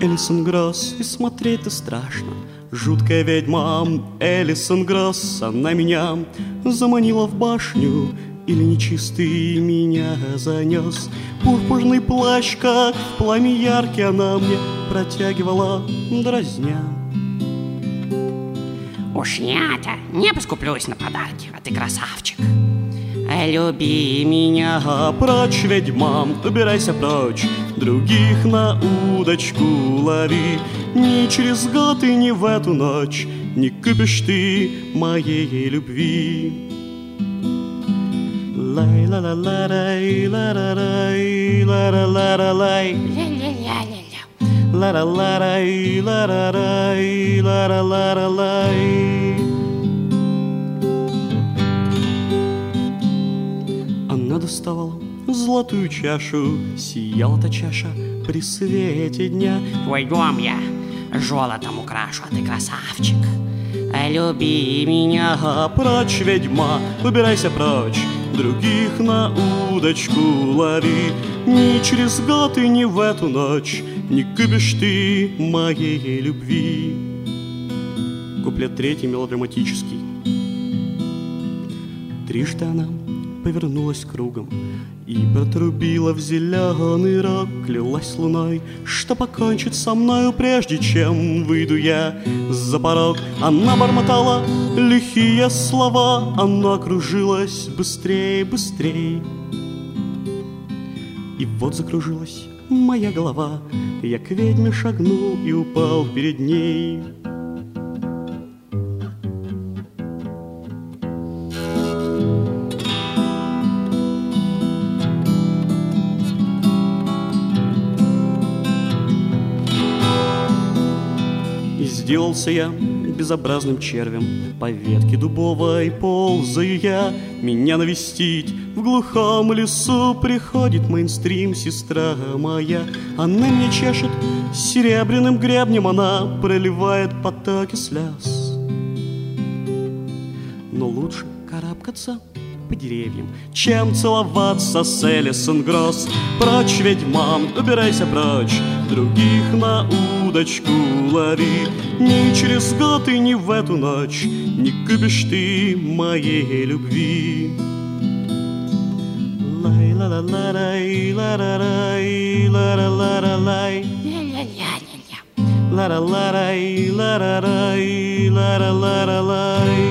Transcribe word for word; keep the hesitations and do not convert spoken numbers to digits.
Элисон Гросс, и смотреть-то страшно. Жуткая ведьма Элисон Гросс, она меня заманила в башню, или нечистый меня занес. Пурпурный плащ, как в пламя яркий, она мне протягивала, дразня. Уж я-то не поскуплюсь на подарки, а ты красавчик. Люби меня. Прочь, ведьма, убирайся прочь, других на удочку лови. Ни через год и ни в эту ночь не купишь ты моей любви. Лай ла ла ла лай ла ла лай ла ла ла ла лай Ля-ля-ля-ля-ля. ла ла ла лай ла ла лай ла ла ла ла лай. Она доставала золотую чашу, сияла та чаша при свете дня. Твой дом я золотом украшу, а ты красавчик. Люби меня. Прочь, ведьма, убирайся прочь, других на удочку лови. Ни через год и ни в эту ночь не купишь ты моей любви. Куплет третий, мелодраматический. Трижды она повернулась кругом и протрубила в зеленый рог. Клялась луной, что покончит со мною, прежде чем выйду я за порог. Она бормотала лихие слова, она кружилась быстрее, быстрее. И вот закружилась моя голова, я к ведьме шагнул и упал перед ней. Сделался я безобразным червем, по ветке дубовой ползаю я. Меня навестить в глухом лесу приходит мейнстрим, сестра моя. Она меня чешет серебряным гребнем, она проливает потоки слез. Но лучше карабкаться по деревьям, чем целоваться с Элисон Гросс. Прочь, ведьма, убирайся прочь, других на удочку лови. Ни через год и ни в эту ночь не купишь ты моей любви. Лай ла ла ла лай ла ла лай ла ла ла ла лай Ля-ля-ля-ля-ля. ла ла ла лай ла ла лай ла ла ла ла лай.